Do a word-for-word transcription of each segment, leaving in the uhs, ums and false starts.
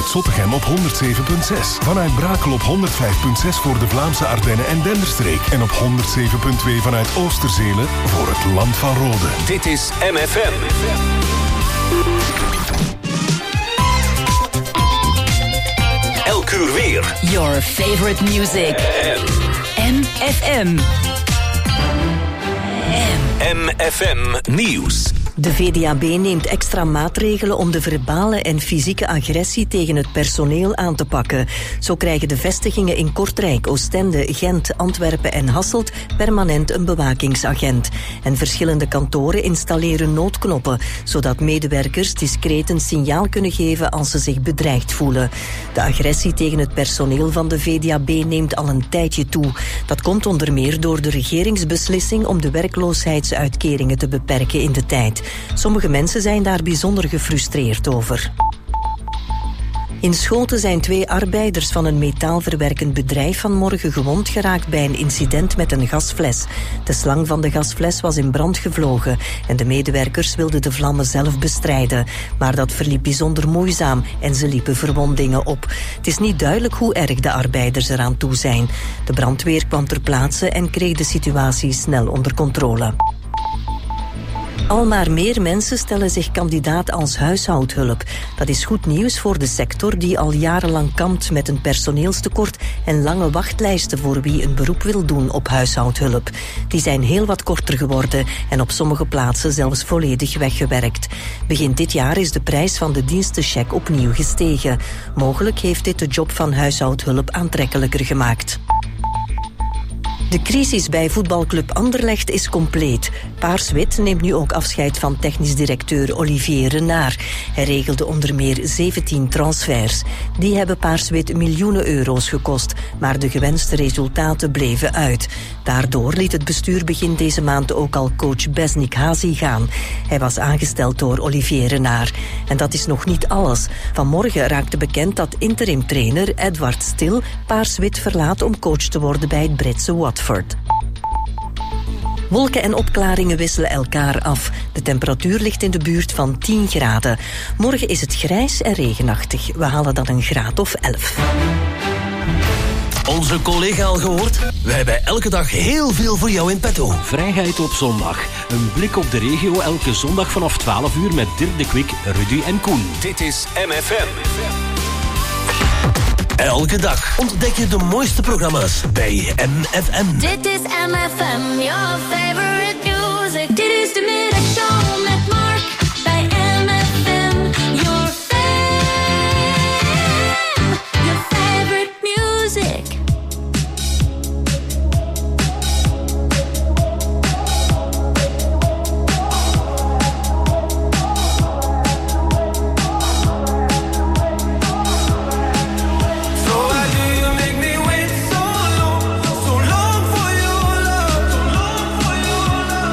vanuit Zottegem op honderd zeven komma zes. Vanuit Brakel op honderd vijf komma zes voor de Vlaamse Ardennen en Denderstreek. En op honderd zeven komma twee vanuit Oosterzelen voor het Land van Rode. Dit is M F M. Elk uur weer. Your favorite music. M F M. M F M Nieuws. De V D A B neemt extra maatregelen om de verbale en fysieke agressie tegen het personeel aan te pakken. Zo krijgen de vestigingen in Kortrijk, Oostende, Gent, Antwerpen en Hasselt permanent een bewakingsagent. En verschillende kantoren installeren noodknoppen, zodat medewerkers discreet een signaal kunnen geven als ze zich bedreigd voelen. De agressie tegen het personeel van de V D A B neemt al een tijdje toe. Dat komt onder meer door de regeringsbeslissing om de werkloosheidsuitkeringen te beperken in de tijd. Sommige mensen zijn daar bijzonder gefrustreerd over. In Schoten zijn twee arbeiders van een metaalverwerkend bedrijf vanmorgen gewond geraakt bij een incident met een gasfles. De slang van de gasfles was in brand gevlogen en de medewerkers wilden de vlammen zelf bestrijden. Maar dat verliep bijzonder moeizaam en ze liepen verwondingen op. Het is niet duidelijk hoe erg de arbeiders eraan toe zijn. De brandweer kwam ter plaatse en kreeg de situatie snel onder controle. Al maar meer mensen stellen zich kandidaat als huishoudhulp. Dat is goed nieuws voor de sector die al jarenlang kampt met een personeelstekort en lange wachtlijsten voor wie een beroep wil doen op huishoudhulp. Die zijn heel wat korter geworden en op sommige plaatsen zelfs volledig weggewerkt. Begin dit jaar is de prijs van de dienstencheck opnieuw gestegen. Mogelijk heeft dit de job van huishoudhulp aantrekkelijker gemaakt. De crisis bij voetbalclub Anderlecht is compleet. Paars-Wit neemt nu ook afscheid van technisch directeur Olivier Renard. Hij regelde onder meer zeventien transfers. Die hebben Paars-Wit miljoenen euro's gekost, maar de gewenste resultaten bleven uit. Daardoor liet het bestuur begin deze maand ook al coach Besnik Hazi gaan. Hij was aangesteld door Olivier Renard. En dat is nog niet alles. Vanmorgen raakte bekend dat interim-trainer Edward Stil Paars-Wit verlaat om coach te worden bij het Britse Watford. Wolken en opklaringen wisselen elkaar af. De temperatuur ligt in de buurt van tien graden. Morgen is het grijs en regenachtig. We halen dan een graad of elf. Onze collega al gehoord? We hebben elke dag heel veel voor jou in petto. Vrijheid op zondag. Een blik op de regio elke zondag vanaf twaalf uur met Dirk de Kwik, Rudy en Koen. Dit is M F M. Elke dag ontdek je de mooiste programma's bij M F M. Dit is M F M, your favorite music. Dit is de middagshow met Mark bij M F M. Your fam, your favorite music. Love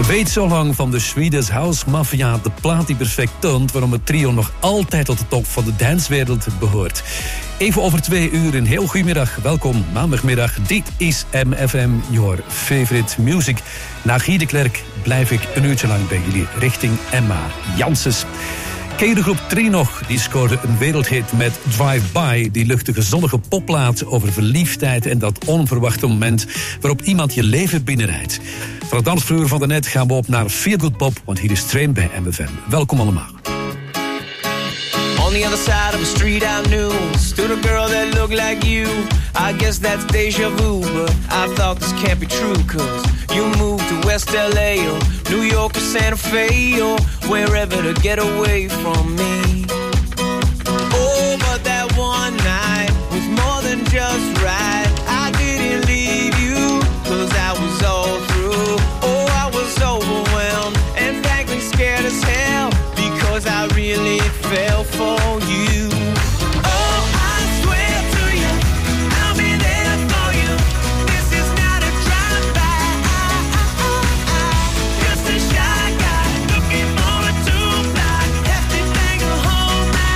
Weet zo lang van de Swedish House Mafia, de plaat die perfect toont waarom het trio nog altijd tot de top van de dancewereld behoort. Even over twee uur, een heel goedemiddag. Welkom, maandagmiddag. Dit is M F M, your favorite music. Na Guy de Klerk blijf ik een uurtje lang bij jullie richting Emma Janssens. Ken je de groep Trio nog? Die scoorde een wereldhit met Drive By. Die luchtige zonnige popplaat over verliefdheid en dat onverwachte moment waarop iemand je leven binnenrijdt. Van het dansvloer van de net gaan we op naar Feel Good Pop, want hier is Train bij M F M. Welkom allemaal. On the other side of the street I knew stood a girl that looked like you. I guess that's deja vu, but I thought this can't be true, cause you moved to West L A or New York or Santa Fe or wherever to get away from me. Oh, but that one night was more than just right. I didn't leave you, cause I was all through. Oh, I was overwhelmed and frankly scared as hell, because I really fell for you. Oh, I swear to you, I'll be there for you. This is not a drive-by. Just a shy guy looking forward to fly. Hefty thing to hold my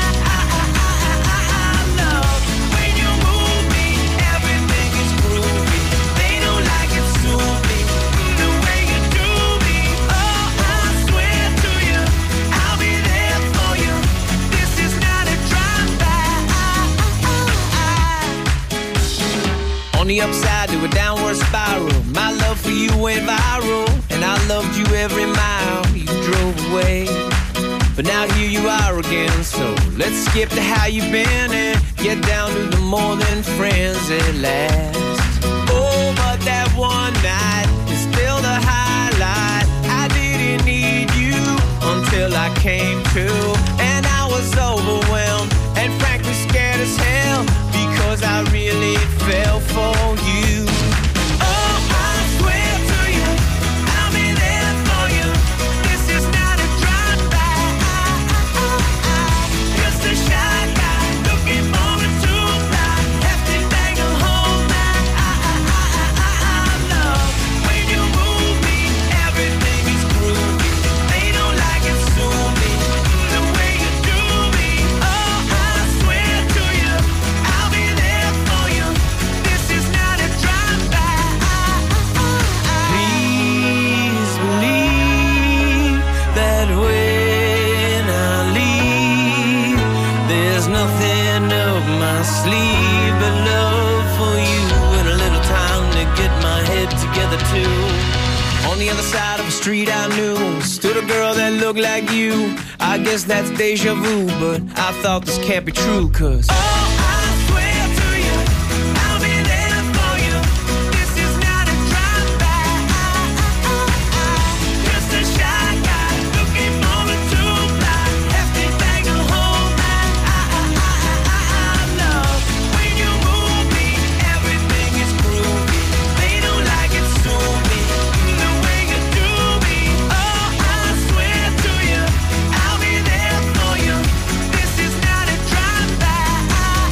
love. When you move me, everything is groovy. They don't like it, sue me the way you do me. Oh, I swear to you, I'll be there for you. This is not a drive-by. On the upside to a downward spiral, my love for you went viral, and I loved you every mile you drove away. But now here you are again, so let's skip to how you've been and get down to the more than friends at last. Oh, but that one night is still the highlight. I didn't need you until I came to, and I was overwhelmed and frankly scared as hell, because I really fell for you. Oh, I swear to you, I'll be there for you. This is not a drive-by. Just a shy guy looking forward to fly. Hefty thing to hold my love. When you move me, everything is groovy. They don't like it, sue me the way you do me. Oh, I swear to you, I'll be there for you. This is not a drive-by. Please believe that when I leave, there's nothing up my sleeve but love for you and a little time to get my head together too. On the other side of the street I knew stood a girl that looked like you. I guess that's deja vu, but I thought this can't be true, cause oh, I swear to you, I'll be there for you. This is not a drive-by. Just a shy guy looking forward to fly. Hefty thing to hold my love. When you move me, everything is groovy. They don't like it, sue me the way you do me. Oh, I swear to you, I'll be there for you. This is not a drive-by.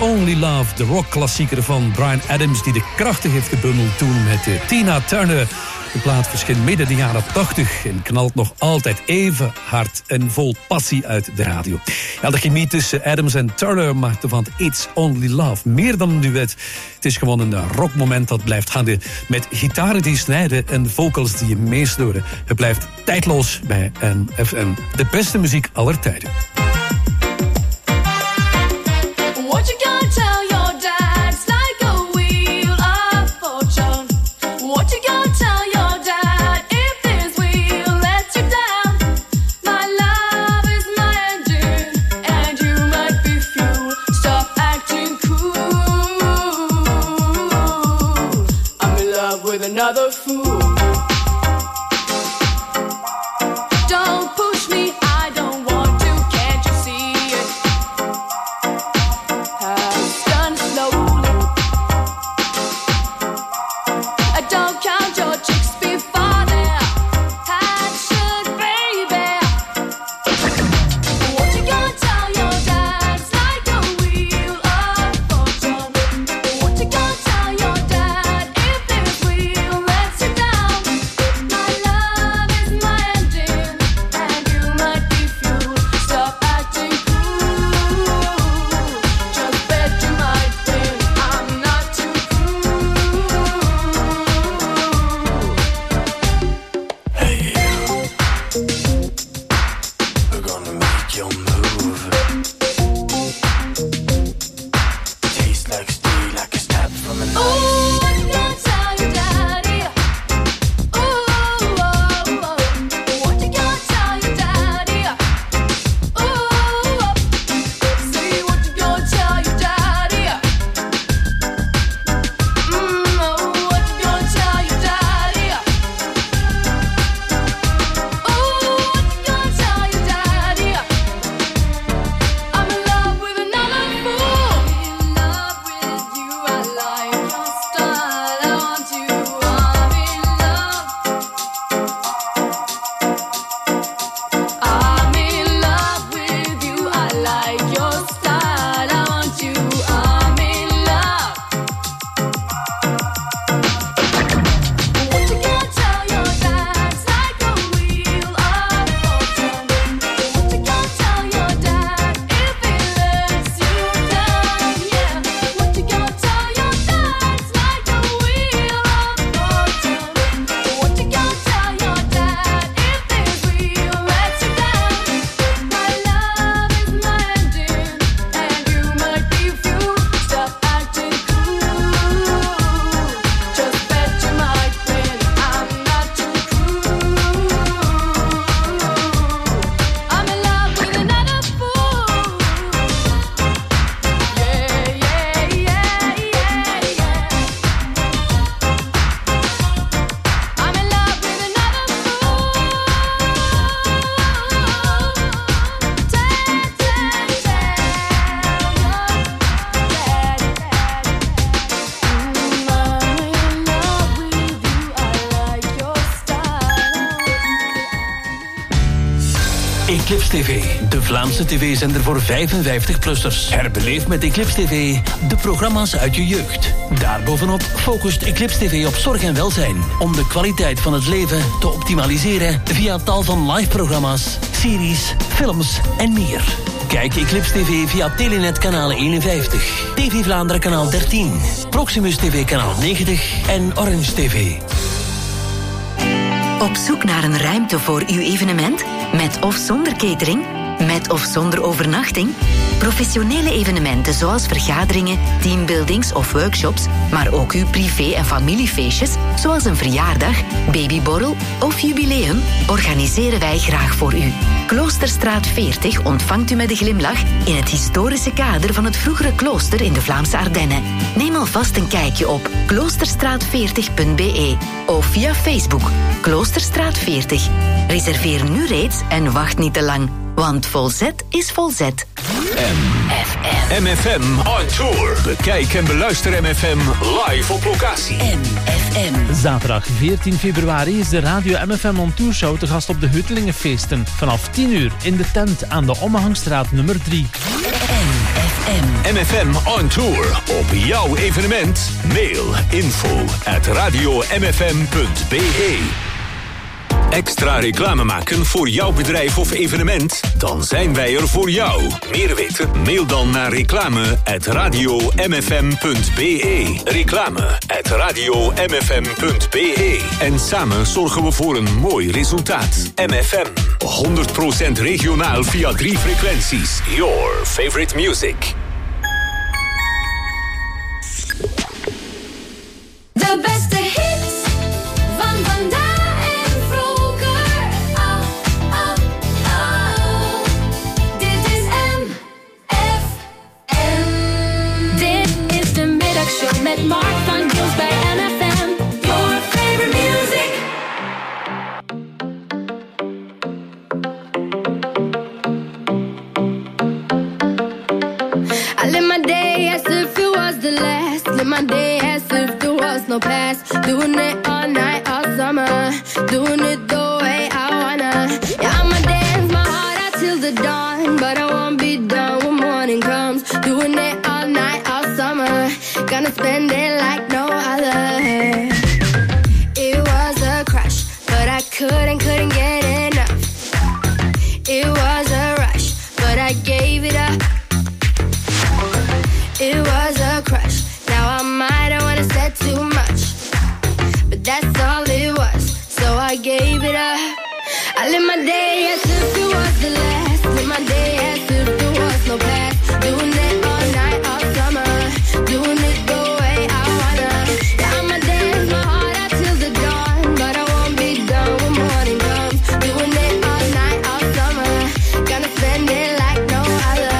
Only Love, de rockklassieker van Bryan Adams, die de krachten heeft gebundeld toen met uh, Tina Turner. De plaat verscheen midden de jaren tachtig en knalt nog altijd even hard en vol passie uit de radio. Ja, de chemie tussen Adams en Turner maakte van It's Only Love meer dan een duet. Het is gewoon een rockmoment dat blijft hangen met gitaren die snijden en vocals die je meesloren. Het blijft tijdloos bij M F M. De beste muziek aller tijden. What you gonna tell your dad? It's like a wheel of fortune. What you gonna tell your dad if this wheel lets you down? My love is my engine, and you might be fuel. Stop acting cool. I'm in love with another fool. Don't push me, I don't want to. Can't you see it? It's done slowly. I don't count your chicks before they're hatched, baby. What you gonna tell your dad? It's like a wheel of fortune. What you gonna tell your dad if this wheel lets you down? My love is my engine, and you might be fuel. Stop acting cool. Just bet you might win. I'm not too cool. Hey you, we're gonna make your move. Tastes like steel, like a stab from a knife. Ooh, what you gonna tell your daddy? Ooh, oh, oh. What you gonna tell your daddy? Ooh, oh. See what you gonna tell your daddy? Mm, oh, what you gonna tell your daddy? Ooh, what you gonna tell your daddy? I'm in love with another fool. In love with you, I like your style. I want you. I'm in love. I'm in love with you. I like your style. I want you. I'm in love. What you gonna tell your dad? It's like a wheel of fortune. What you gonna tell your dad if he lets you down? Yeah. What you gonna tell your dad? It's like a wheel of fortune. What you gonna tell your dad if this wheel lets you down? My love is my engine, and you might be fuel. Stop acting cool. Just bet you might win. I'm not too cool. I'm in love with another fool. Yeah, yeah, yeah, yeah, yeah. I'm in love with another fool. Dad, dad, dad, I'm in love with you. I like your style. Eclipse T V, de Vlaamse tv-zender voor vijfenvijftig-plussers. Herbeleef met Eclipse T V de programma's uit je jeugd. Daarbovenop focust Eclipse T V op zorg en welzijn, om de kwaliteit van het leven te optimaliseren via tal van live-programma's, series, films en meer. Kijk Eclipse T V via Telenet kanaal eenenvijftig, T V Vlaanderen kanaal dertien, Proximus T V kanaal negentig en Orange T V. Op zoek naar een ruimte voor uw evenement? Met of zonder catering? Met of zonder overnachting? Professionele evenementen zoals vergaderingen, teambuildings of workshops, maar ook uw privé- en familiefeestjes, zoals een verjaardag, babyborrel of jubileum, organiseren wij graag voor u. Kloosterstraat veertig ontvangt u met een glimlach in het historische kader van het vroegere klooster in de Vlaamse Ardennen. Neem alvast een kijkje op kloosterstraat veertig punt b e of via Facebook Kloosterstraat veertig. Reserveer nu reeds en wacht niet te lang, want vol zet is vol zet. M M F M on tour. Bekijk en beluister M F M live op locatie. M F M. Zaterdag veertien februari is de Radio M F M On Tour Show te gast op de Huttelingenfeesten. Vanaf tien uur in de tent aan de Ommehangstraat nummer drie. M F M. M. M F M on tour op jouw evenement? Mail info at radio m f m punt b e. Extra reclame maken voor jouw bedrijf of evenement? Dan zijn wij er voor jou. Meer weten? Mail dan naar reclame at radio m f m punt b e. Reclame at radio m f m punt b e. En samen zorgen we voor een mooi resultaat. M F M, honderd procent regionaal via drie frequenties. Your favorite music. De beste hits van vandaag en vroeger. Oh, oh, oh. Dit is M F M. Dit is de middagshow met Mark van Giels bij M F M. Your favorite music. I live my day as if it was the last. Live my day as if there was no past. Doing it all night, all summer. Doing it the way I wanna. Yeah, I'ma dance my heart out till the dawn. But I won't be done when morning comes. Doing it all night, all summer. Gonna spend it like no other. It was a crush, but I couldn't, couldn't get enough. It was a rush, but I gave it up. It was a crush. Now I might have wanna said too much, but that's all it was. So I gave it up. I live my day as if it was the last. Live my day as if there was no past. Doing it all night, all summer. Doing it the way I wanna. Yeah, I'ma dance my heart out till the dawn, but I won't be done when morning comes. Doing it all night, all summer. Gonna spend it like no other.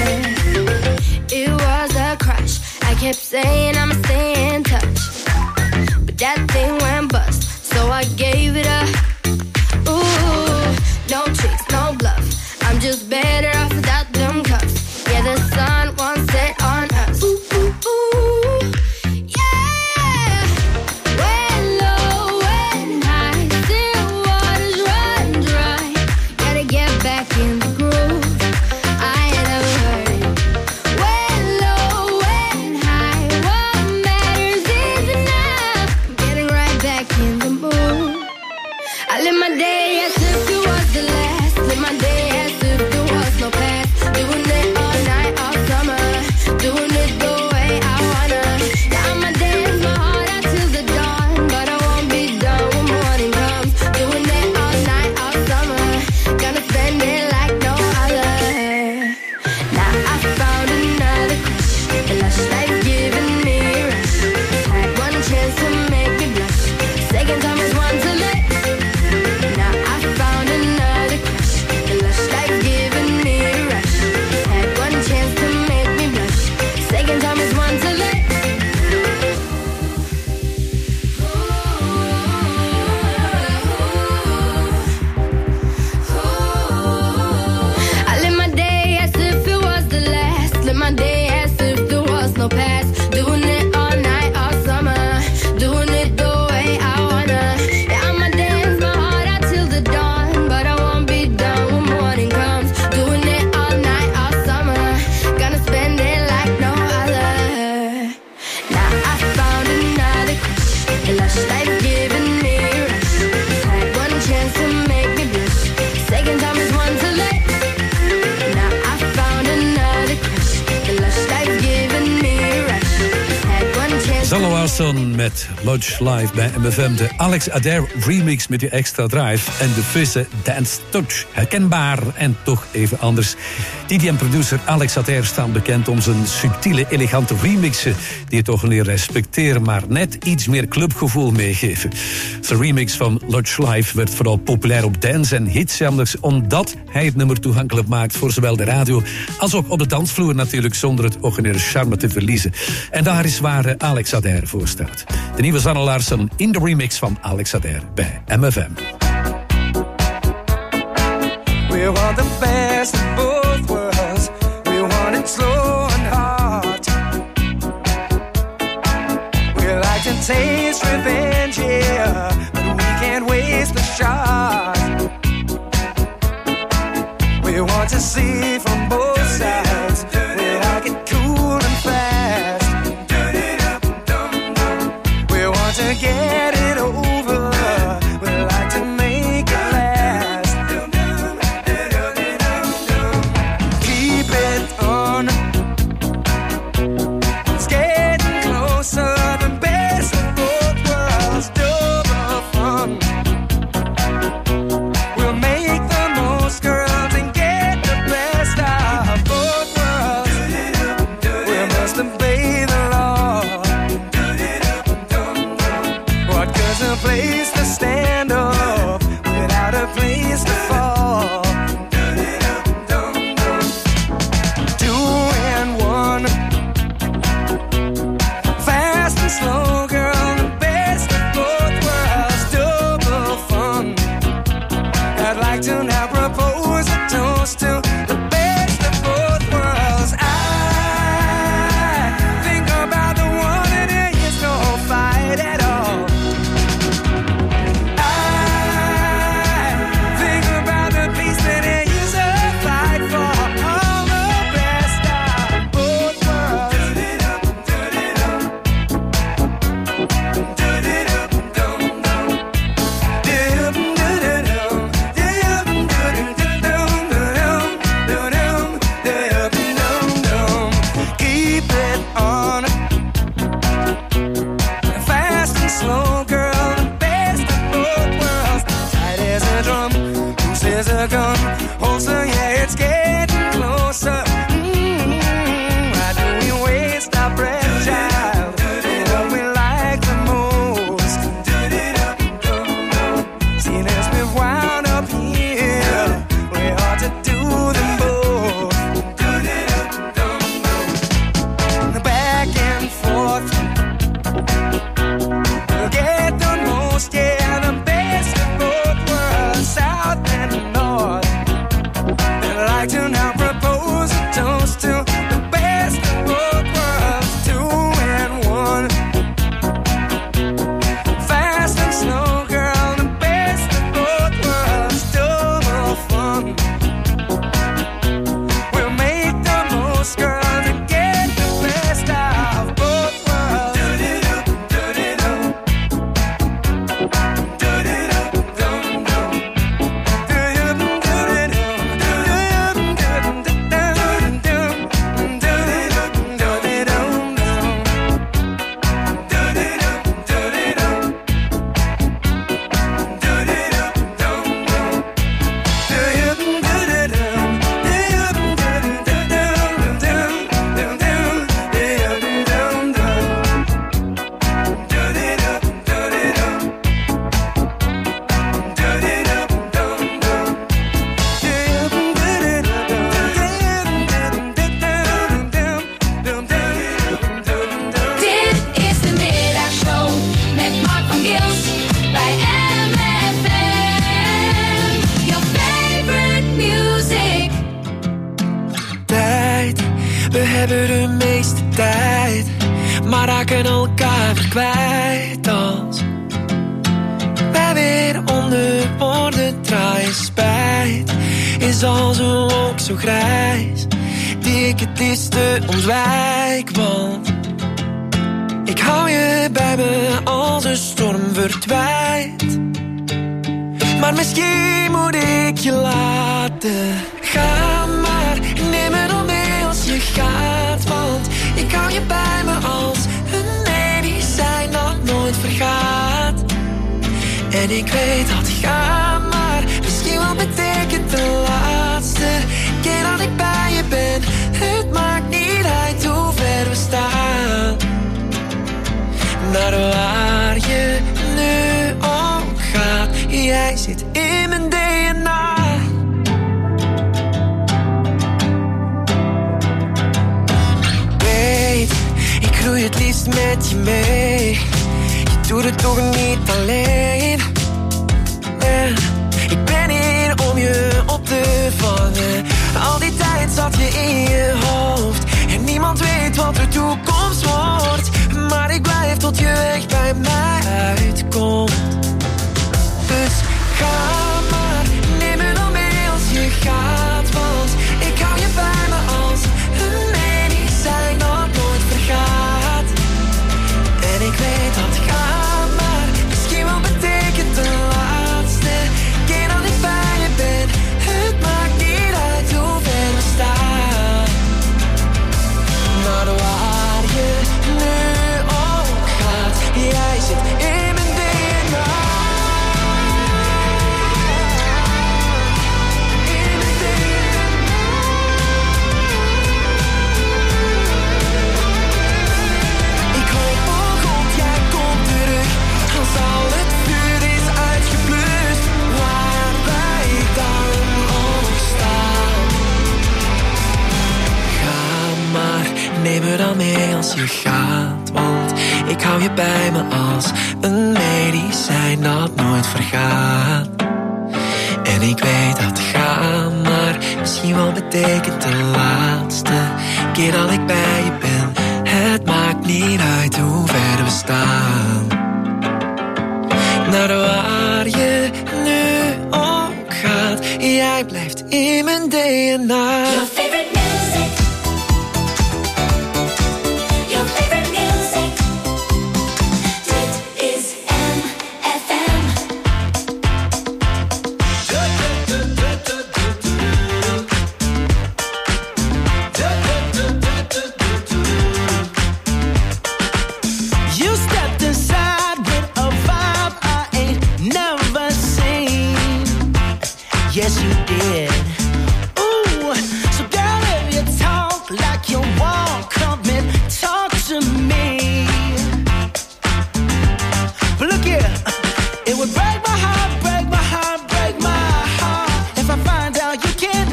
It was a crush. I kept saying I'ma stay in touch, but that thing went bust, so I gave it up. Ooh, no tricks, no bluff. I'm just better off without them cuffs. Yeah, the sun won't set on us. Ooh, ooh, ooh, yeah. When low, when high, still waters run dry. Gotta get back in the groove. I ain't never heard it. When low, when high, what matters is enough. I'm getting right back in the mood. I live my day as if it was the last. Live my day as if there was no past. Doing it all night, all summer. Doing it the way I wanna. Yeah, I'ma dance my heart out till the dawn, but I won't be done when morning comes. Doing it all night, all summer. Gonna spend it like no other. Now I found another crush. A lush life giving me a rush. Had one chance to make me blush. Second time is one to let. Now I found another crush. A lush life giving me a rush. Had one chance to make me blush. Second time is one to let. I live my day as if it was the last. Live my day as if there was no past. Doing it all night, all summer. Doing it the way I wanna. Yeah, I'ma dance my heart out till the dawn, but I won't be done when morning comes. Doing it all night, all summer. Gonna spend it like no other. Now I found another crush. A lush life giving me a rush. Had one chance to make me blush. Second time is one to let. Now I found another crush. A lush life giving me a rush. Had one chance. Zallo Arson met Lodge Live bij M F M. De Alex Adair remix met die extra drive. En de frisse Dance Touch. Herkenbaar en toch even anders. D J en producer Alex Adair staan bekend om zijn subtiele, elegante remixen. Die het toch niet respecteren, maar net iets meer clubgevoel meegeven. Zijn remix van Lodge Live werd vooral populair op dance- en hitzenders, omdat hij het nummer toegankelijk maakt voor zowel de radio als ook op de dansvloer natuurlijk, zonder het ordinaire charme te verliezen. En daar is waar eh, Alex Adair voor staat. De nieuwe Zanne Larsson in de remix van Alex Adair bij M F M. We want the best of both worlds. We want it slow and hard. We like to taste revenge, yeah, but we can't waste the shot. We want to see from both sides without getting place to stand up, without a place to fall. Two and one, fast and slow, girl, the best of both worlds, double fun. I'd like to now propose a toast to the best of both worlds. I think about the one and there is no fight at all. I think about the peace that there is a fight for. All the best of both worlds. Keep it on, fast and slow, girl, the best of both worlds. Tight as a drum, loose as a gun, holster, yeah, it's getting closer. Mm-hmm. Why do we waste our breath, child? What we like the most. Seeing as we've wound up here, we ought to do them both. Back and forth, we'll get the most, yeah, the best of both worlds, south and north. I'd like to now propose a toast to the best of both worlds, two and one. Fast and slow, girl, the best of both worlds, double fun. We'll make the most, girl, to get the best of both worlds. Dit is de middagshow met Mark van Gils bij M F M. Your favorite music. Tijd, we hebben de meeste tijd, maar raken elkaar weer kwijt als wij weer onder woorden draaien. Spijt is als een wolk zo grijs, die ik het liefste ontwijk, want ik hou je bij me als een storm verdwijnt. Maar misschien moet ik je laten gaan, maar neem me dan mee als je gaat, want ik hou je bij me als een medicijn dat nooit vergaat. En ik weet dat gaan, maar misschien wel betekent de laatste keer dat ik bij je ben. Het maakt niet uit hoe ver we staan, naar waar je nu ook gaat. Jij zit in mijn D N A. Weet, ik groei het liefst met je mee. Je doet het toch niet alleen. Yeah. Ik ben hier om je op te vangen. Al die tijd zat je in je hoofd en niemand weet wat de toekomst wordt. Maar ik blijf tot je weg bij mij uitkomt. Dus ga maar, neem me dan mee als je gaat, want ik hou je bij me als een medicijn dat nooit vergaat. En ik weet dat ga maar misschien wel betekent de laatste keer dat ik bij je ben. Het maakt niet uit hoe ver we staan, maar waar je nu ook gaat. Jij zit in mijn D N A. als je gaat, want ik hou je bij me als een medicijn dat nooit vergaat. En ik weet dat gaan, maar misschien wel betekent de laatste keer dat ik bij je ben. Het maakt niet uit hoe ver we staan. Naar waar je nu ook gaat, jij blijft in mijn D N A. Your favorite music. Your favorite music. Dit is M F M. You stepped inside with a vibe I ain't never seen. Yes, you did. Ooh, so girl, if you talk like you walk, come and talk to me. But look here, it would break my heart, break my heart, break my heart if I find out you can't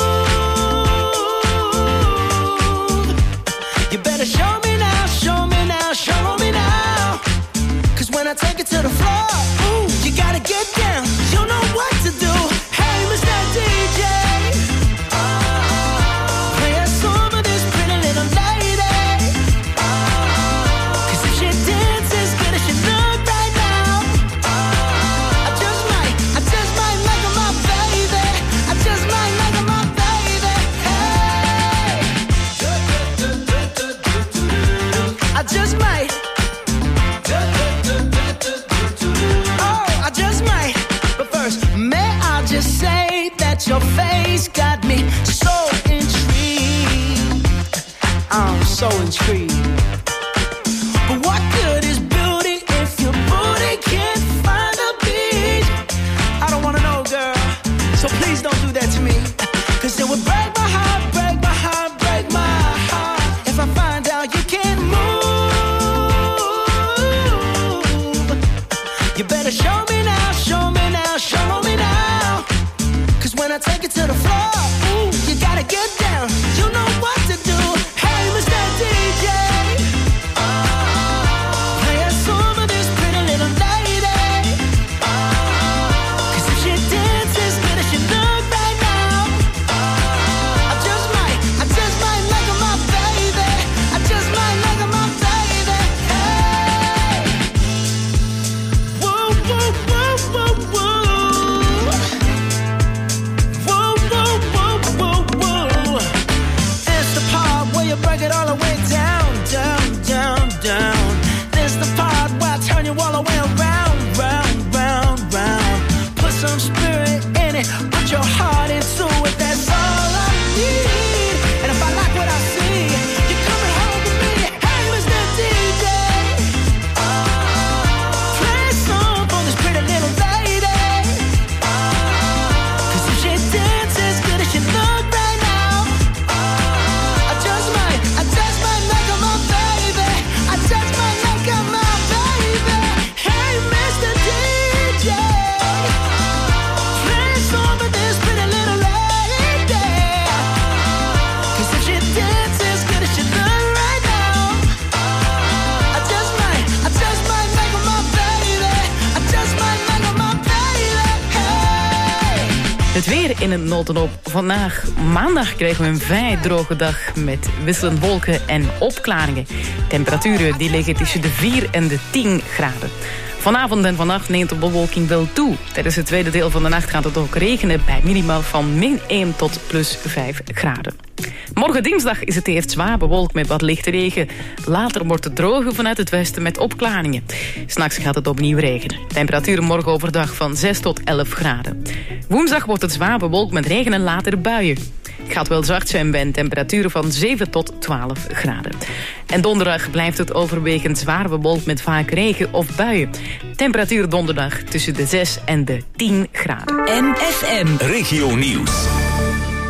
move. You better show me now, show me now, show me now. Cause when I take it to the floor, ooh, you gotta get down. You know what to do. Hey, Mister D J, play a song for this pretty little lady. Cause if she dances as good as she look right now, I just might, I just might make her my baby. I just might make her my baby. Hey, I just might. Oh, I just might. But first, may I just say that your face got me so intrigued. I'm so intrigued. But what good is beauty if your booty can't find a beat? I don't wanna know, girl. So please don't do that to me. Cause it would break my heart, break my heart, break my heart if I find out you can't move. You better show me now, show me now, show me now. Cause when I take it to the floor, ooh, you gotta get down. You know what to do. Hey, Mister D J, play a song for this pretty little lady. Cause if she dances as good as she look right now, I just might, I just might make her my baby. I just might make her my baby. Hey, whoa, whoa, whoa, whoa, whoa. Whoa, whoa, whoa, whoa, whoa. It's the part where you break it all the way down, down, down, down. This the part where I turn you all the way around, round, round, round. Put some spirit in it, put your heart into it. That's all I need. And if I like what I see, you're coming home with me. Hey, Mister D J, play a song for this pretty little lady. Cause if she dances as good as she look right now, I just might, I just might make her my baby. I just might make her my baby. Hey, Mister D J, play a song for this pretty little lady. Cause if she dances as good as she look right now, I just might, I just might make her my baby. I just might make her my baby. Hey. Het weer in een notendop. Vandaag, maandag, krijgen we een vrij droge dag met wisselend wolken en opklaringen. Temperaturen die liggen tussen de vier en de tien graden. Vanavond en vannacht neemt de bewolking wel toe. Tijdens het tweede deel van de nacht gaat het ook regenen bij minimaal van min één tot plus vijf graden. Morgen dinsdag is het eerst zwaar bewolkt met wat lichte regen. Later wordt het droger vanuit het westen met opklaringen. 'S Nachts gaat het opnieuw regenen. Temperaturen morgen overdag van zes tot elf graden. Woensdag wordt het zwaar bewolkt met regen en later buien. Het gaat wel zacht zijn bij een temperatuur van zeven tot twaalf graden. En donderdag blijft het overwegend zwaar bewolkt met vaak regen of buien. Temperatuur donderdag tussen de zes en de tien graden. M F M. Regio Nieuws.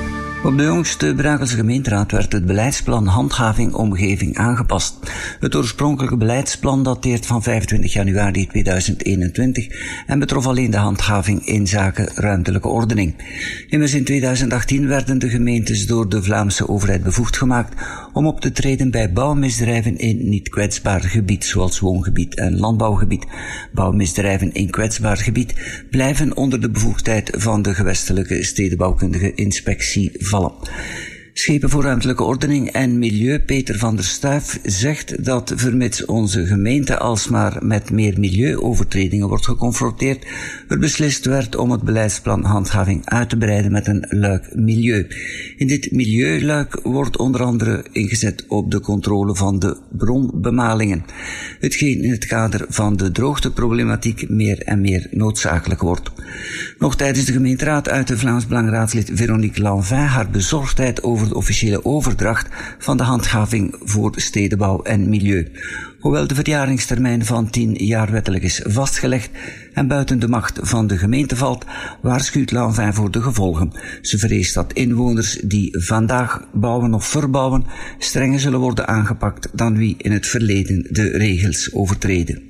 Op de jongste Brakelse gemeenteraad werd het beleidsplan Handhaving Omgeving aangepast. Het oorspronkelijke beleidsplan dateert van vijfentwintig januari tweeduizend eenentwintig en betrof alleen de handhaving in zaken ruimtelijke ordening. Immers in tweeduizend achttien werden de gemeentes door de Vlaamse overheid bevoegd gemaakt om op te treden bij bouwmisdrijven in niet kwetsbaar gebied, zoals woongebied en landbouwgebied. Bouwmisdrijven in kwetsbaar gebied blijven onder de bevoegdheid van de gewestelijke stedenbouwkundige inspectie vallen. Schepen voor ruimtelijke ordening en milieu Peter van der Stuif zegt dat vermits onze gemeente alsmaar met meer milieuovertredingen wordt geconfronteerd, er beslist werd om het beleidsplan handhaving uit te breiden met een luik milieu. In dit milieuluik wordt onder andere ingezet op de controle van de bronbemalingen, hetgeen in het kader van de droogteproblematiek meer en meer noodzakelijk wordt. Nog tijdens de gemeenteraad uitte Vlaams Belangraadslid Veronique Lanvin haar bezorgdheid over de officiële overdracht van de handhaving voor stedenbouw en milieu. Hoewel de verjaringstermijn van tien jaar wettelijk is vastgelegd en buiten de macht van de gemeente valt, waarschuwt Lanvin voor de gevolgen. Ze vreest dat inwoners die vandaag bouwen of verbouwen strenger zullen worden aangepakt dan wie in het verleden de regels overtreden.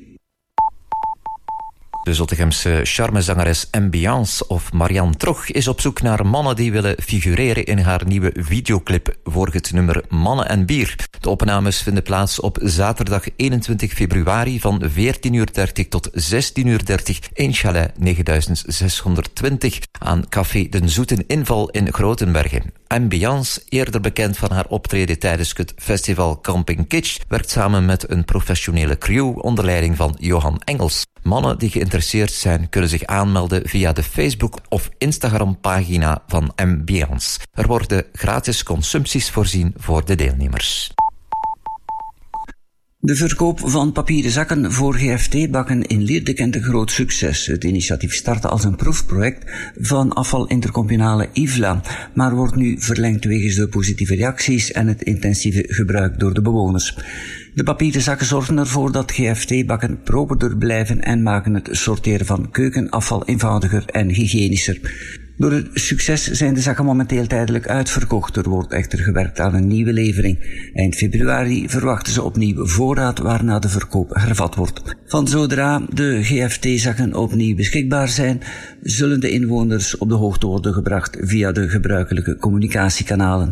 De Zottegemse charmezangeres Ambiance of Marianne Trog is op zoek naar mannen die willen figureren in haar nieuwe videoclip voor het nummer Mannen en Bier. De opnames vinden plaats op zaterdag eenentwintig februari van veertien uur dertig tot zestien uur dertig in Chalet negen zeshonderdtwintig aan Café Den Zoeten Inval in Grotenbergen. Ambiance, eerder bekend van haar optreden tijdens het festival Camping Kitsch, werkt samen met een professionele crew onder leiding van Johan Engels. Mannen die geïnteresseerd zijn kunnen zich aanmelden via de Facebook- of Instagram-pagina van Ambiance. Er worden gratis consumpties voorzien voor de deelnemers. De verkoop van papieren zakken voor G F T-bakken in Lierde kent een groot succes. Het initiatief startte als een proefproject van afvalintercommunale I V L A, maar wordt nu verlengd wegens de positieve reacties en het intensieve gebruik door de bewoners. De papieren zakken zorgen ervoor dat G F T-bakken properder blijven en maken het sorteren van keukenafval eenvoudiger en hygiënischer. Door het succes zijn de zakken momenteel tijdelijk uitverkocht. Er wordt echter gewerkt aan een nieuwe levering. Eind februari verwachten ze opnieuw voorraad waarna de verkoop hervat wordt. Van zodra de G F T-zakken opnieuw beschikbaar zijn, zullen de inwoners op de hoogte worden gebracht via de gebruikelijke communicatiekanalen.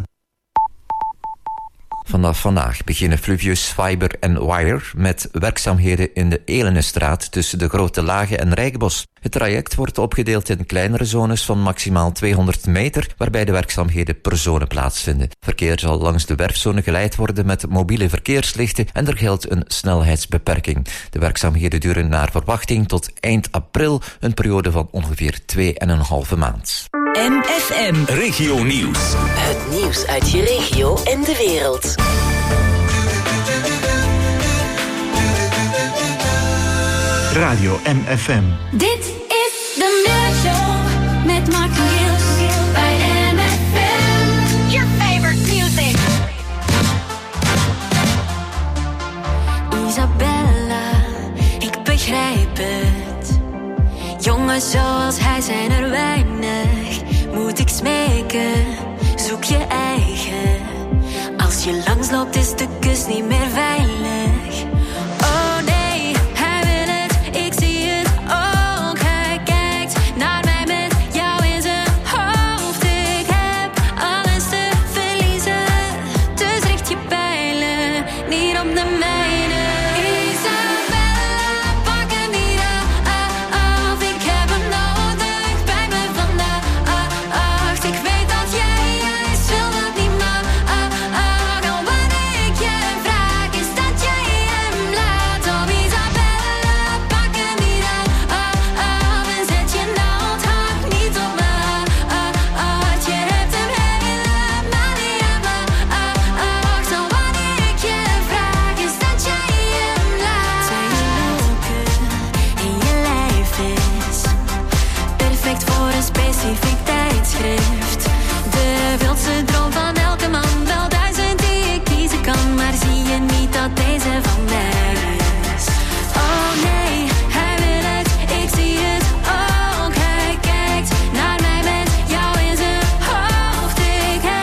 Vanaf vandaag beginnen Fluvius Fiber en Wire met werkzaamheden in de Elenestraat tussen de Grote Lage en Rijkbos. Het traject wordt opgedeeld in kleinere zones van maximaal tweehonderd meter, waarbij de werkzaamheden per zone plaatsvinden. Verkeer zal langs de werfzone geleid worden met mobiele verkeerslichten en er geldt een snelheidsbeperking. De werkzaamheden duren naar verwachting tot eind april, een periode van ongeveer twee en een halve maand. M F M Regio Nieuws. Het nieuws uit je regio en de wereld. Radio M F M. Dit is de Middagshow met Mark en Giels bij M F M. Your favorite music. Isabella, ik begrijp het. Jongens zoals hij zijn er weinig. Moet ik smeken, zoek je eigen. Als je langsloopt is de kus niet meer veilig. Oh nee, hij wil het, ik zie het ook. Hij kijkt naar mij met jou in zijn hoofd. Ik heb alles te verliezen, dus richt je pijlen niet op de mijne. Isabella, pak hem niet af, ik heb hem nodig bij me vandaag. Ik weet dat jij juist wil dat niet mag. Al wat ik je vraag is dat jij hem laat. Oh Isabella, pak hem niet af en zet je naaldhaak niet op me hart. Je hebt hem helemaal niet aan me wacht. Al wat ik je vraag is dat jij hem laat. Zijn je leuke in je lijf is perfect voor een specifiek tijdschrift. De wildste droom van elke man, wel duizend die je kiezen kan. Maar zie je niet dat deze van mij is? Oh nee, hij wil het, ik zie het ook. Hij kijkt naar mij met jou in zijn hoofd. Ik heb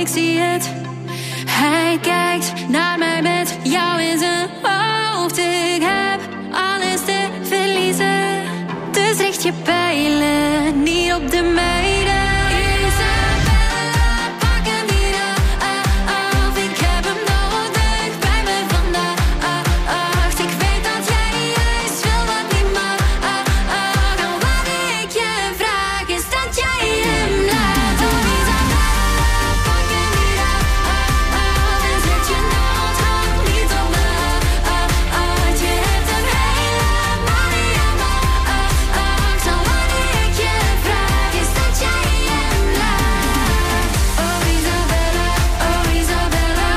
ik zie het. Hij kijkt naar mij met jou in zijn hoofd. Ik heb alles te verliezen. Dus richt je pijlen niet op de meiden. Isabella, pak hem niet af. Ik heb hem nodig bij me vandaag. Ik weet dat jij juist wil wat niet mag. En wat ik je vraag is dat jij hem laat. Oh Isabella, pak hem niet af. En zet je noodhang niet op me uit. Je hebt hem helemaal niet aan me. Zo wat ik je vraag is dat jij hem laat. Oh Isabella, oh Isabella.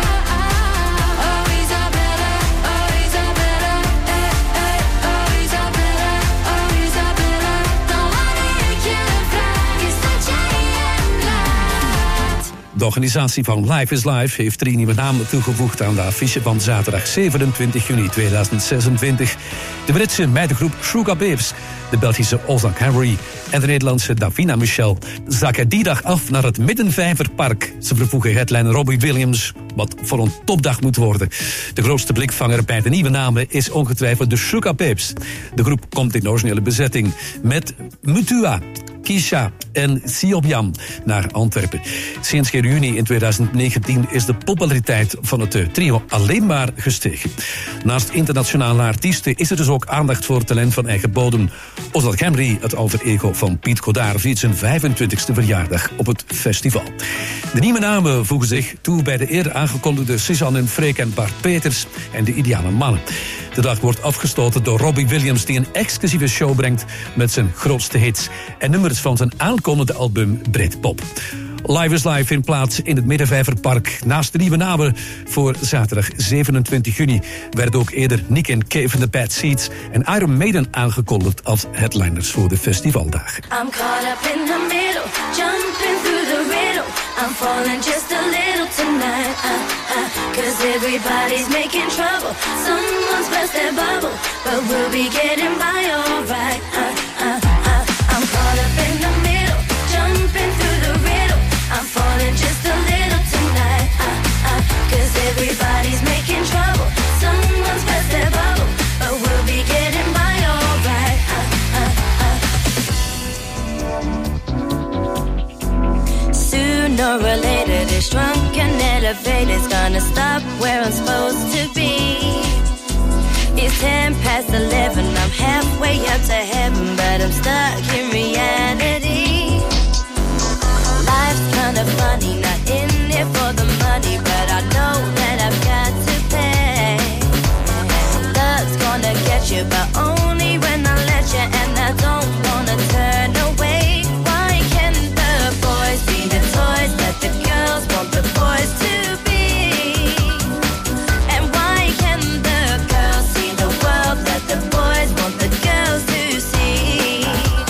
Oh Isabella, oh Isabella. Eh, eh, oh Isabella, oh Isabella. Dan wat ik je vraag is dat jij hem laat. De organisatie van Life is Life heeft drie nieuwe namen toegevoegd aan de affiche van zaterdag zevenentwintig juni tweeduizend zesentwintig. De Britse meidengroep Sugar Babes, de Belgische Ozan Henry en de Nederlandse Davina Michel zakken die dag af naar het Middenvijverpark. Ze vervoegen headliner Robbie Williams, wat voor een topdag moet worden. De grootste blikvanger bij de nieuwe namen is ongetwijfeld de Sugar Babes. De groep komt in de originele bezetting met Mutua, Kisha en Siobiam naar Antwerpen. Sinds juni in tweeduizend negentien is de populariteit van het trio alleen maar gestegen. Naast internationale artiesten is er dus ook aandacht voor talent van eigen bodem. Ozan Henry, het alter ego van Piet Godard, viert zijn vijfentwintigste verjaardag op het festival. De nieuwe namen voegen zich toe bij de eerder aangekondigde Suzanne en Freek en Bart Peters en de Ideale Mannen. De dag wordt afgesloten door Robbie Williams, die een exclusieve show brengt met zijn grootste hits en nummers van zijn aankomende album Britpop. Live is Live in plaats in het Middenvijverpark. Naast de nieuwe namen voor zaterdag zevenentwintig juni werden ook eerder Nick en Cave in the Bad Seeds en Iron Maiden aangekondigd als headliners voor de festivaldagen. I'm caught up in the middle, jumping through the riddle. I'm falling just a little tonight. Uh, uh, Cause everybody's making trouble. Someone's burst their bubble, but we'll be getting by alright. Uh, uh, uh, I'm caught up in the middle, jumping through the riddle. I'm falling just a little tonight. Uh, uh, Cause everybody's making trouble. Someone's burst their bubble, but we'll be getting by alright. Uh, uh, uh. Sooner or later, this drunken elevator's gonna stop where I'm supposed to be. It's ten past eleven, I'm halfway up to heaven, but I'm stuck in reality. Life's kinda funny, not in it for the money, but I know that I've got to pay. Love's gonna get you, but only when I let you, and I don't wanna turn away. Why can't the boys be the toys that the girls want the boys to be? And why can't the girls see the world that the boys want the girls to see?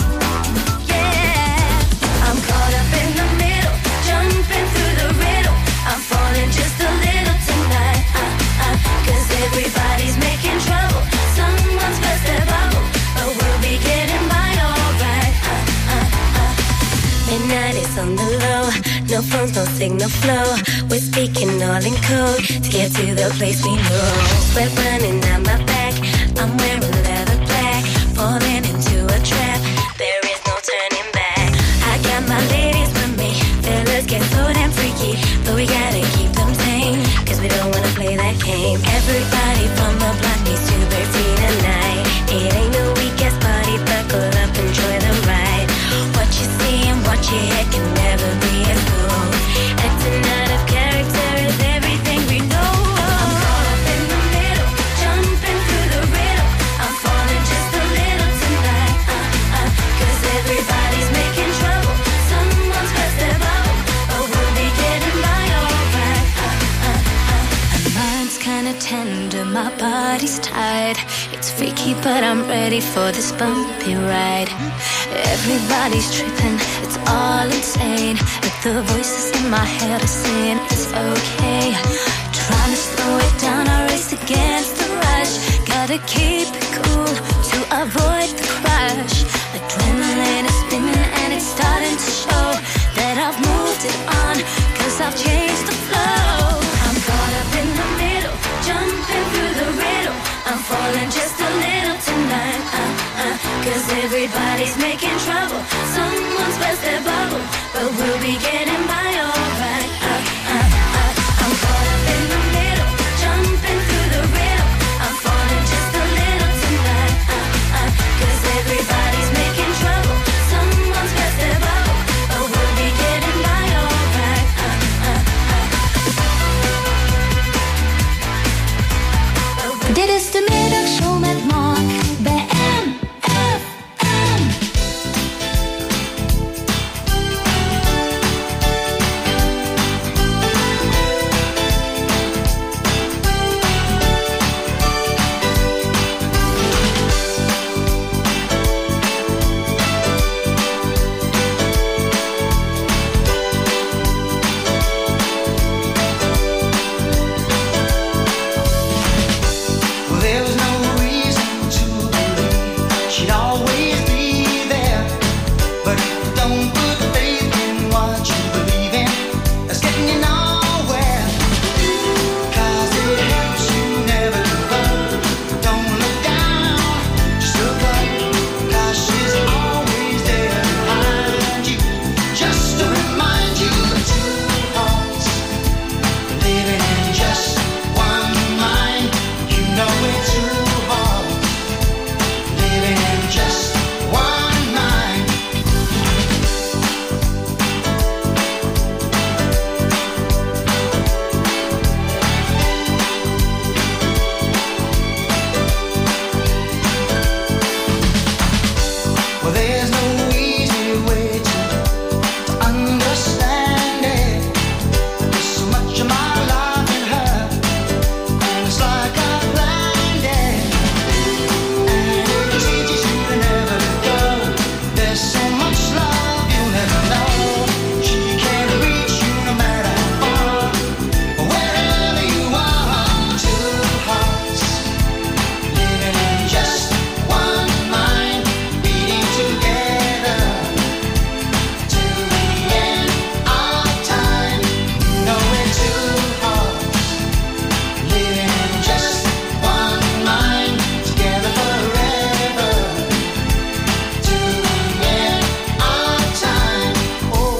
Yeah, I'm caught up in the middle, jumping through the riddle. I'm falling just a little tonight. Uh, uh, Cause everybody's making trouble. Someone's burst their bubble, but we'll be getting by alright. Uh, uh, uh. Midnight is on the low, no phones, no signal flow. We're speaking all in code to get to the place we know. Sweat running down my back, I'm wearing leather black, falling into a trap. There is no turning back. I got my ladies with me, fellas get so damn freaky, but we gotta keep them tame, cause we don't wanna play that game. Everybody from the block needs to party tonight. It ain't no weekend party, buckle up, enjoy the ride. What you see and what you hear can never be as gold. Acting out of character is everything we know. I'm caught up in the middle, jumping through the riddle. I'm falling just a little tonight. Uh, uh, Cause everybody's making trouble. Someone's burst their bubble, but we'll be getting by alright. Uh, uh, uh. My mind's kinda tender, my body's tired. It's freaky, but I'm ready for this bumpy ride. Everybody's tripping, it's all insane, but the voices in my head are saying it's okay. Trying to slow it down, I race against the rush. Gotta keep it cool to avoid the crash. Adrenaline is spinning and it's starting to show that I I've moved it on, cause I've changed the flow. I'm caught up in the middle, jumping through the riddle. I'm falling just a little tonight, uh, uh, cause everybody's making trouble. Someone's burst their bubble, but we'll be getting by alright. Uh, uh, uh. I'm caught up in the middle, jumping through the riddle. I'm falling just a little tonight, uh, uh, cause everybody's making trouble. Someone's burst their bubble, but we'll be getting by alright. Uh, uh, uh. Dit is de middagshow met Mark bij M F M. There was no reason to believe she'd always be there. But if you don't put faith in what you believe in, that's getting you nowhere. Cause it helps you never give up. Don't look down, just look up. Cause she's always there behind you, just to remind you of two hearts living in just one mind. You know it's two hearts living in just one mind. Well, there's no easy way to, to understand it. There's so much of my life in her, and it's like a blind date. And it teaches you to never let go. There's so much love you'll never know. She can't reach you no matter how far, or wherever you are. Two hearts living in just one mind, beating together till the end of time. You know we're two hearts living in just one mind, together forever till the end of time. Oh,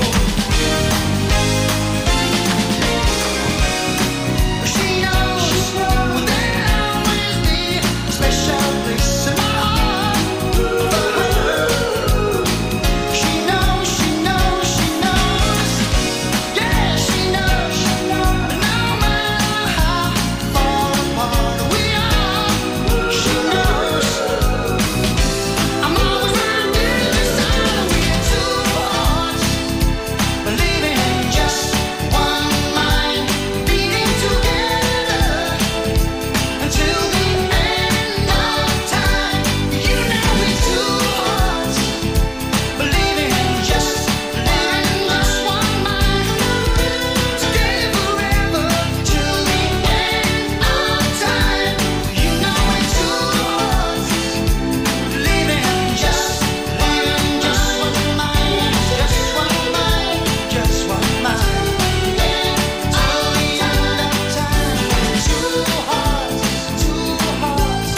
she knows there'll always be a special place in my heart for her. She knows, she knows, she knows. Yeah, she knows. No matter how far apart we are, she knows. I'm always right there beside her. We're two hearts living in just one mind, beating together until the end of time. You know we're two hearts living in just, living in just one mind, together forever till the end of time. You know we're two hearts living in just, living in just one mind, just one mind, just one mind. Till the end of time, two hearts, two hearts,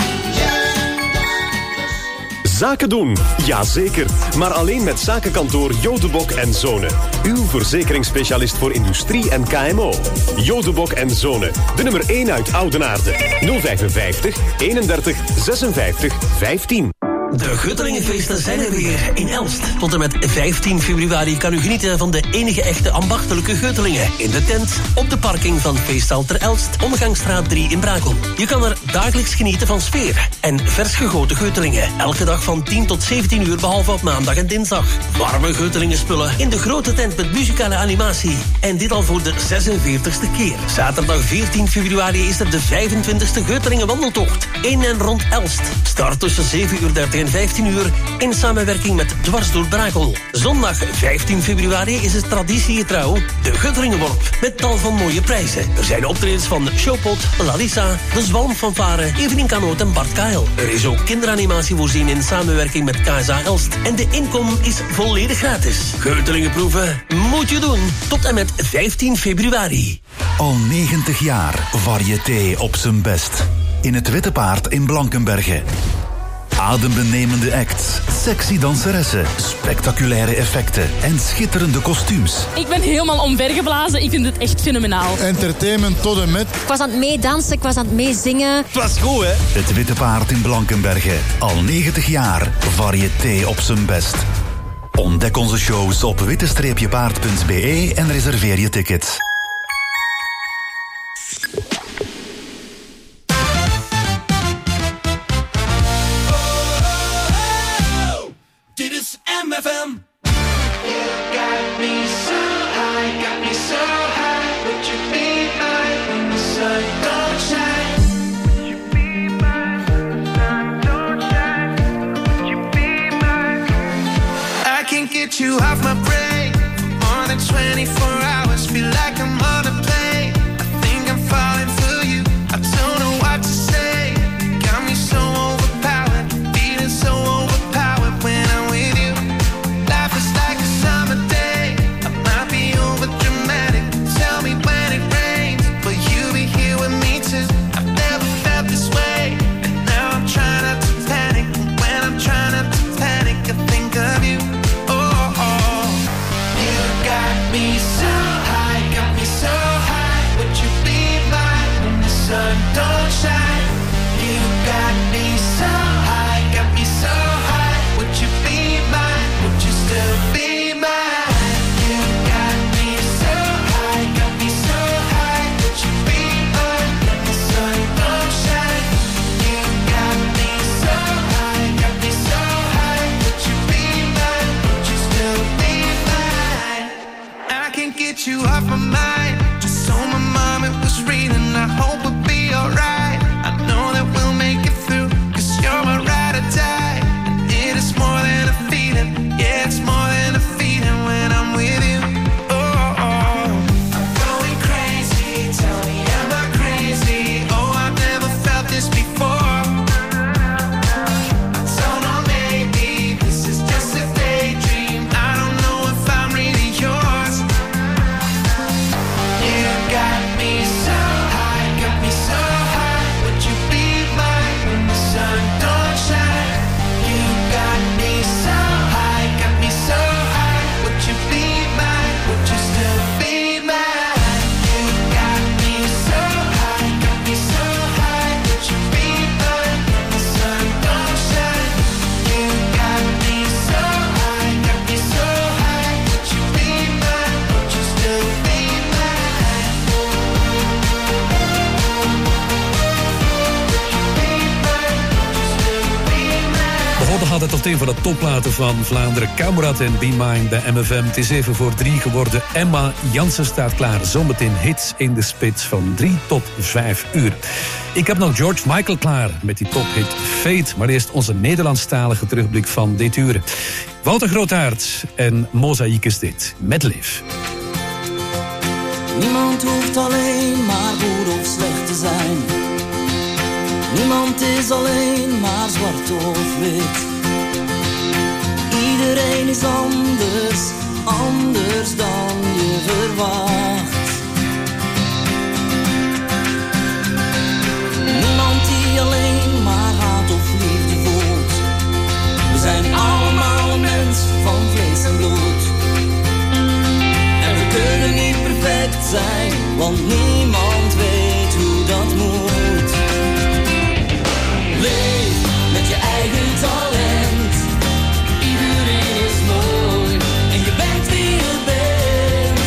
just. Zaken doen, jazeker. Maar alleen met zakenkantoor Jodebok en Zonen. Uw verzekeringsspecialist voor industrie en K M O. Jodebok en Zonen. De nummer één uit Oudenaarde. nul vijfenvijftig, eenendertig, zesenvijftig, vijftien. De Guttelingenfeesten zijn er weer in Elst. Tot en met vijftien februari kan u genieten van de enige echte ambachtelijke Guttelingen. In de tent, op de parking van Feesthal ter Elst, Omgangsstraat drie in Brakel. Je kan er dagelijks genieten van sfeer en vers gegoten Guttelingen. Elke dag van tien tot zeventien uur, behalve op maandag en dinsdag. Warme Guttelingen spullen in de grote tent met muzikale animatie. En dit al voor de zesenveertigste keer. Zaterdag veertien februari is er de vijfentwintigste Guttelingen wandeltocht. In en rond Elst. Start tussen zeven uur dertig en vijftien uur in samenwerking met Dwars door Brakel. Zondag vijftien februari is het traditiegetrouw de Guttelingenworp met tal van mooie prijzen. Er zijn optredens van Showpot, Lalissa, De Zwalmfanfare, Evelien Kanoot en Bart Kael. Er is ook kinderanimatie voorzien in samenwerking met K S A Elst. En de inkom is volledig gratis. Geutelingenproeven moet je doen tot en met vijftien februari. Al negentig jaar variété op zijn best. In het Witte Paard in Blankenberge. Adembenemende acts, sexy danseressen, spectaculaire effecten en schitterende kostuums. Ik ben helemaal omvergeblazen. Ik vind het echt fenomenaal. Entertainment tot en met. Ik was aan het meedansen, ik was aan het meezingen. Het was goed, hè? Het Witte Paard in Blankenberge. Al negentig jaar variété op zijn best. Ontdek onze shows op witte paard punt b e en reserveer je tickets. Dit is M F M. You got me so high, got me so high. Would you be mine when the sun don't shine? Would you be mine when the sun don't shine? Would you be mine? I can't get you off my brain for more than twenty-four hours. Feel like I'm on a plane. I think I'm falling for you. I don't know what to say. Got me so overpowered, feeling so overpowered when I'm with you. Life is like a summer day. I might be over dramatic. Tell me when it rains, will you be here with me too? I've never felt this way, and now I'm trying not to panic. And when I'm trying not to panic, I think of you. Oh, oh. You got me so high, got me so high. Would you be mine when the sun don't shine? You got me so high, got me so high. Would you be mine? Would you still be mine? You got me so high, got me so high. Would you be mine when the sun don't shine? You got me so high, got me so high. Would you be mine? Would you still be mine? I can't get you off my mind. Just so my mom it was reading. I hope we'll be alright. I know that we'll make it through, 'cause you're my ride or die. And it is more than a feeling. Yeah, it's more than a feeling when I'm with you. Oh, oh. I'm going crazy. Tell me, am I crazy? Oh, I've never felt this before. I don't know, maybe this is just a daydream. I don't know if I'm really yours. You got me so high, got me so high. Would you be mine when the sun don't shine? You got me so high, got me so high. Would you be mine? Would you still be mine? You got me so high, got me so high. Would you be mine when the sun don't shine? You got me so high, got me so high. Would you be mine? Would you still be mine? Begonnen had het tot een van de topplaten van Vlaanderen. Kamrat en Be Mine bij M F M. Het is even voor drie geworden. Emma Jansen staat klaar. Zometeen hits in de spits van drie tot vijf uur. Ik heb nog George Michael klaar met die tophit Fate. Maar eerst onze Nederlandstalige terugblik van dit uur. Wouter Grootaert en Mozaïek is dit. Met Liv. Niemand hoeft alleen maar goed of slecht te zijn. Niemand is alleen maar zwart of wit. Iedereen is anders, anders dan je verwacht. Niemand die alleen maar haat of liefde voelt. We zijn allemaal mens van vlees en bloed. En we kunnen niet perfect zijn, want niemand weet hoe dat moet. Leef met je eigen talent. Iedereen is mooi en je bent wie je bent.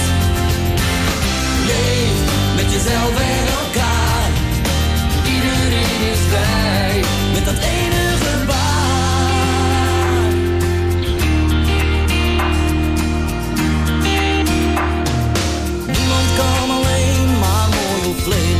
Leef met jezelf en elkaar. Iedereen is vrij met dat ene gebaar. Niemand kan alleen maar mooi of lelijk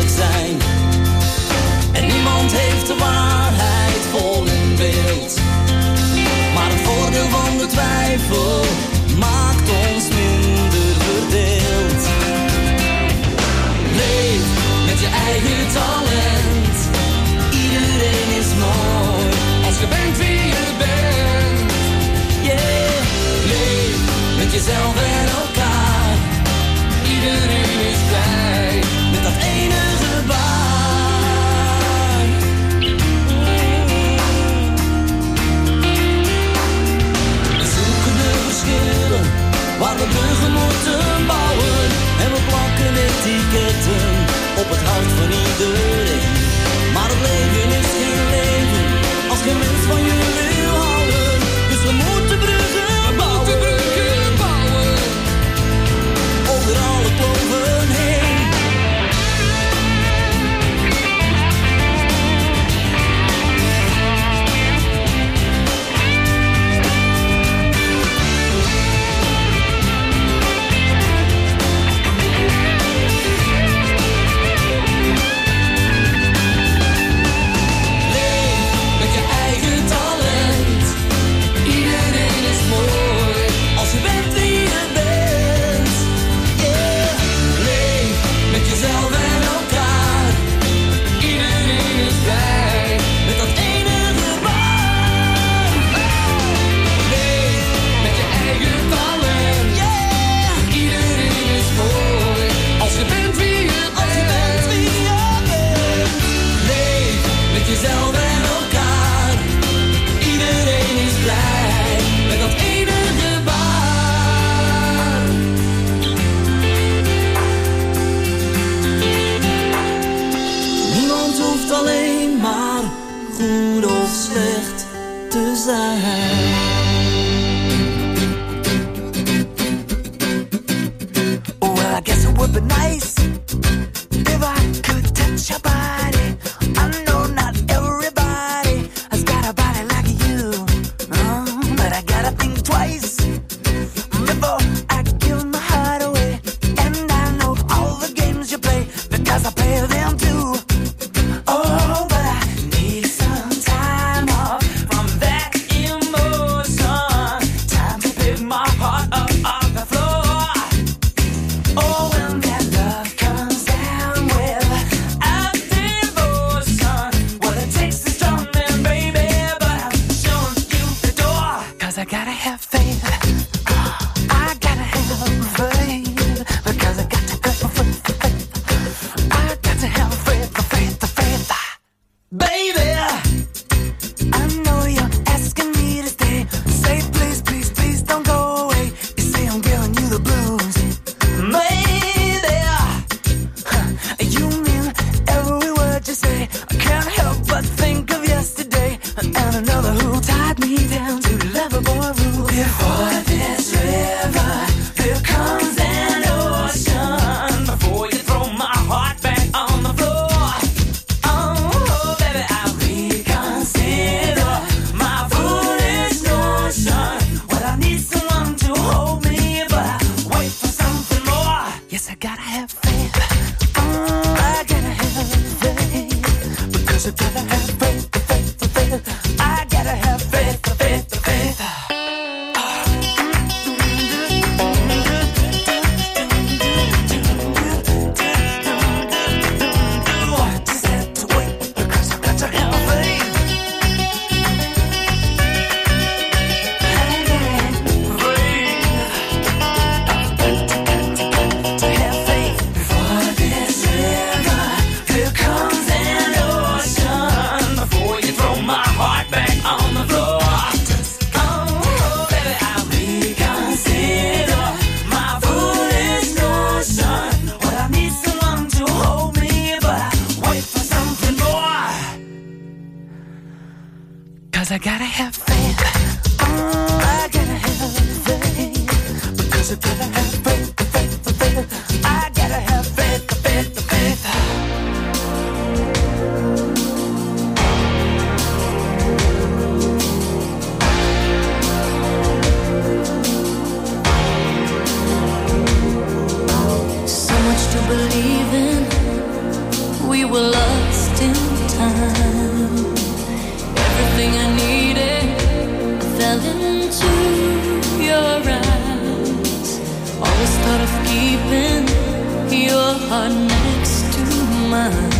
goed of slecht te zijn. Well, I guess it would be nice if I could touch your body. I know not everybody has got a body like you, oh, but I gotta think twice before I give my heart away. And I know all the games you play because I play them too. Oh, but I need some time off from that emotion. Time to pick my heart up off the floor. Oh, when that love comes down with a devotion, well, it takes a strong man, baby, but I'm showing you the door. Cause I gotta have faith. I gotta have faith. Because I got to have faith. I got to have faith, faith, faith. Baby, I know you're asking me to stay. Say please, please, please don't go away. You say I'm giving you the blues. Maybe huh, you mean every word you say. I can't help but think of yesterday and another who tied me down to Loverboy rule. Before this river, here comes an ocean. Before you throw my heart back on the floor. Oh, baby, I reconsider my foolish notion. Well, I need someone to hold me, but I wait for something more. Yes, I gotta have faith. Oh, I gotta have faith. Because I gotta have faith, faith, faith. I gotta have faith, faith, faith. Just have to wait because I got to have faith. To have faith before this river, here comes an ocean. Before you throw my heart back on the floor. Oh, baby, I reconsider my foolish notion. Well, I need someone to hold me, but I wait for something more. Cause I gotta have faith. Oh, I gotta have faith. Because I gotta have faith, faith, faith. I gotta have faith, faith, faith. So much to believe in. We were lost in time. Everything I needed, I fell into your eyes. Always thought of keeping your heart next to mine.